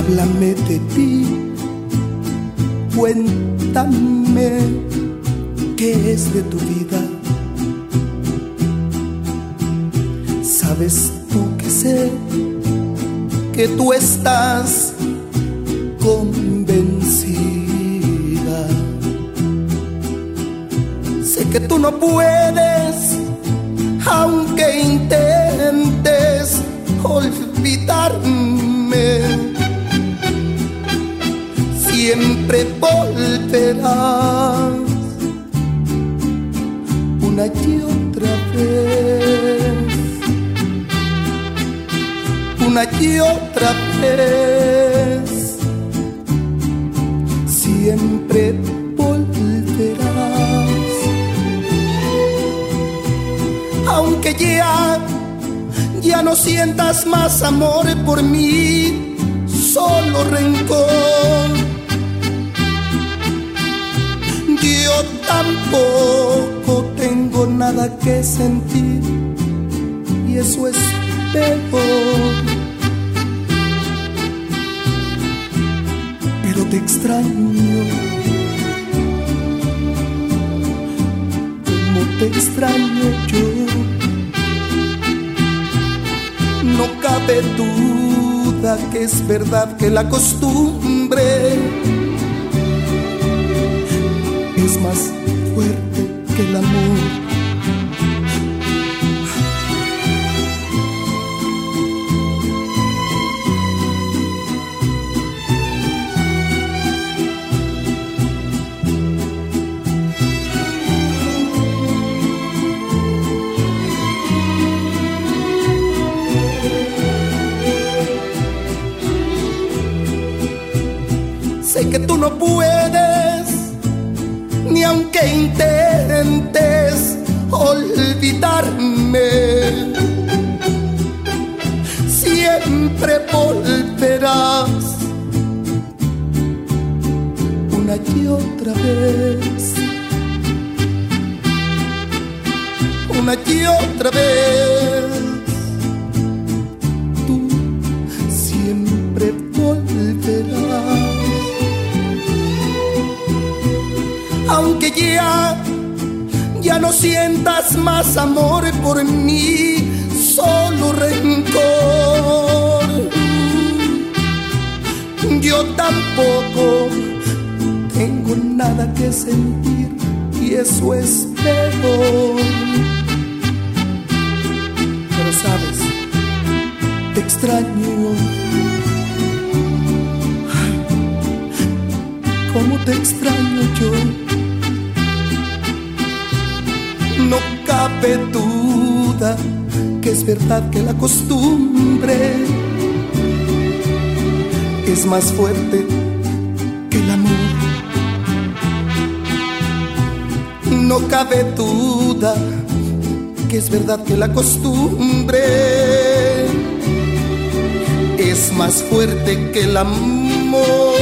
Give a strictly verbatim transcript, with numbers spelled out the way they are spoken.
Háblame de ti, cuéntame qué es de tu vida. Sabes tú que sé que tú estás convencida. Sé que tú no puedes, aunque intentes olvidarme. Siempre volverás una y otra vez, una y otra vez. Siempre volverás, aunque ya, ya no sientas más amor por mí, solo rencor. Yo tampoco tengo nada que sentir, y eso es peor. Pero te extraño, como te extraño yo. No cabe duda que es verdad que la costumbre es más fuerte que el amor. Sé que tú no puedes, ni aunque intentes olvidarme. Siempre volverás una y otra vez, una y otra vez. Tú siempre volverás, aunque ya, ya no sientas más amor por mí, solo rencor. Yo tampoco tengo nada que sentir, y eso es peor. Pero sabes, te extraño. Ay, cómo te extraño yo. No cabe duda que es verdad que la costumbre es más fuerte que el amor. No cabe duda que es verdad que la costumbre es más fuerte que el amor.